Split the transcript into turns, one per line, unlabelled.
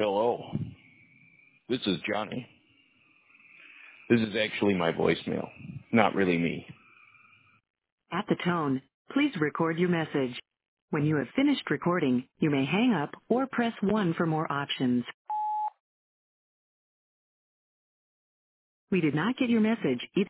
Hello, this is Johnny. This is actually my voicemail, not really me.
At the tone, please record your message. When you have finished recording, you may hang up or press 1 for more options. We did not get your message.